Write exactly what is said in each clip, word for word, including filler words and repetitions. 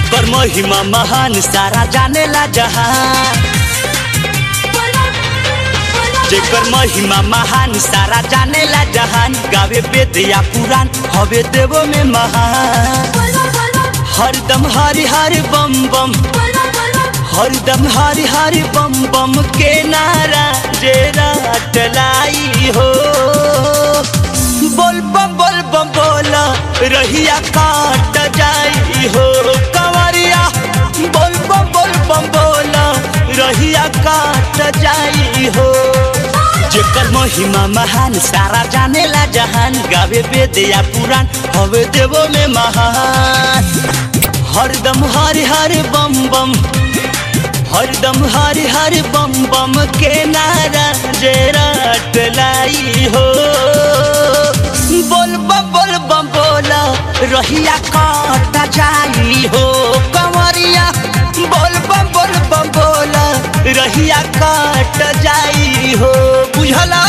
जेकर महिमा महान सारा जानेला जहान, जेकर महिमा महान सारा जानेला जहान। गावे वेद या पुराण हवे देवो में महान। हरदम हरि हरि बम बम, हरदम हरि हरि बम बम के नारा जे रात लाई हो। बोल बम बोल बम बोला रहिया काट जाई हो कंवरिया। बोल बम बोल बम बोला रहिया काट जाई हो। जेकर महिमा महान सारा जानेला जहान। गावे वेद या पुराण हवे देवो में महान। हरदम हरि हरि बम बम, हरदम हरि हरि बम बम के नारा जे रात लाई हो। बोल बम बोल बम बोला रहिया काट जाई हो कंवरिया। बोल बम बोल बम बोला रहिया काट जाई हो। बुझला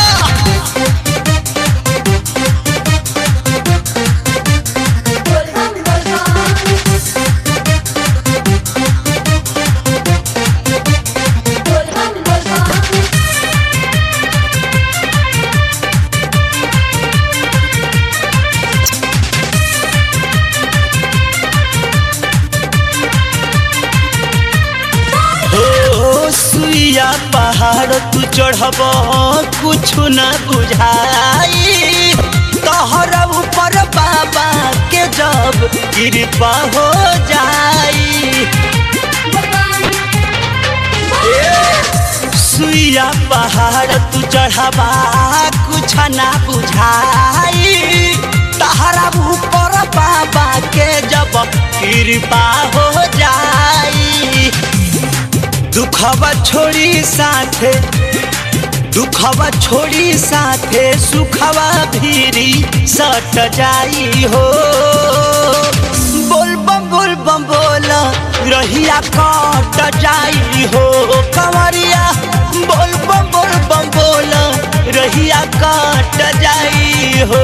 पहाड़ तू चढ़ब कुछ न बुझाई। तोहरा ऊपर बाबा के जब कृपा हो जाई। सुइया पहाड़ तू चढ़बा कुछ न बुझाई। तोहरा ऊपर बाबा के जब कृपा हो जाई। दुखवा छोड़ी साथे, दुखवा छोड़ी साथे सुखवा भीरी सट जाई हो। बोल बम बोल बम बोला रहिया काट जाई हो कंवरिया। बोल बम बोल बम बोला रहिया काट जाई हो।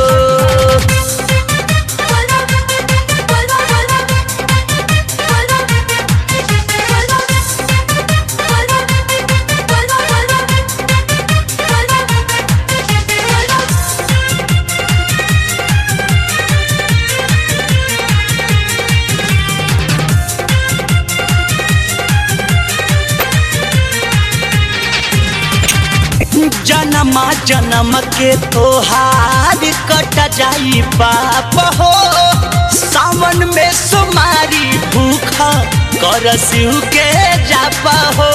जन्मा जन्म के तोहार कट जाई पाप हो। सावन में सुमारी भूखा कर शिव के जाप हो।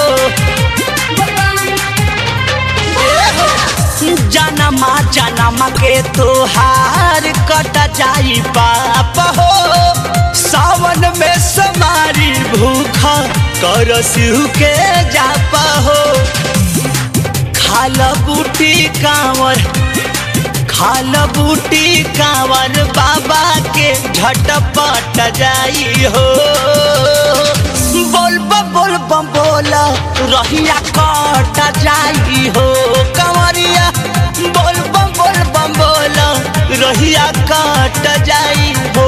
जन्मा जन्म के तोहार कट जाई पाप हो। सावन में सुमारी भूखा कर शिव के जाप हो। खाल बूटी कांवर, खाल बूटी कांवर बाबा के झटपट जाई हो। बोल बम बोल बम बोला रहिया काट जाई हो कंवरिया। बोल बम बोल बम बोला रहिया काट जाई हो।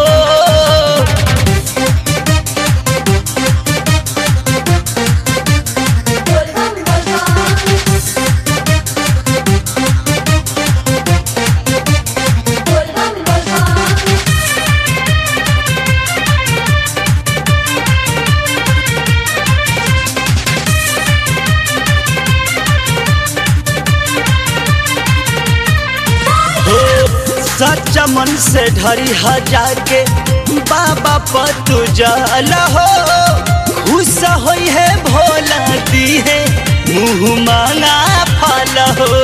सच्चा मन से ढरी हजार के बाबा पर तू जल हो। खुश होई है भोला दी है मुँह मांगा फल हो।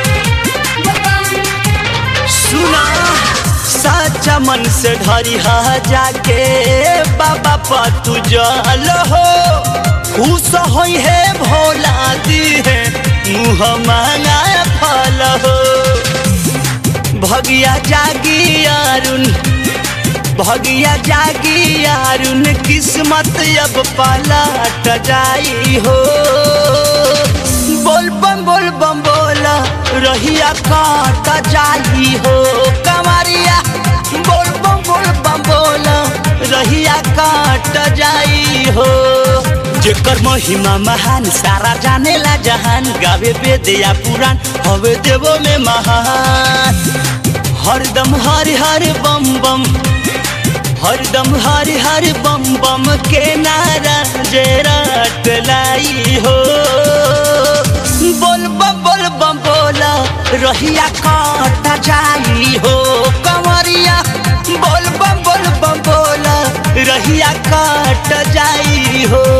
सुना सच्चा मन से ढरी हजार के बाबा पर तू जल हो। खुश होई है भोला दी है मुँह मांगा फल हो। भगिया जागी अरुण, भगिया जागी अरुण किस्मत अब पलट जाई हो। बोल बम बोल बम बोला रहिया काट जाई हो कंवरिया। बोल बम बोल बम बोला रहिया काट जाई हो। जेकर महिमा महान सारा जानेला जहान, गावे वेद या पुराण हवे देवो में महान। हरदम हरि हरि बम बम, हरदम हरि हरि बम बम के नारा जे रात लाई हो। बोल बम बोल बम बोला रहिया काट जाई हो कंवरिया, बोल बम बोल बम बोला रहिया काट जाई हो।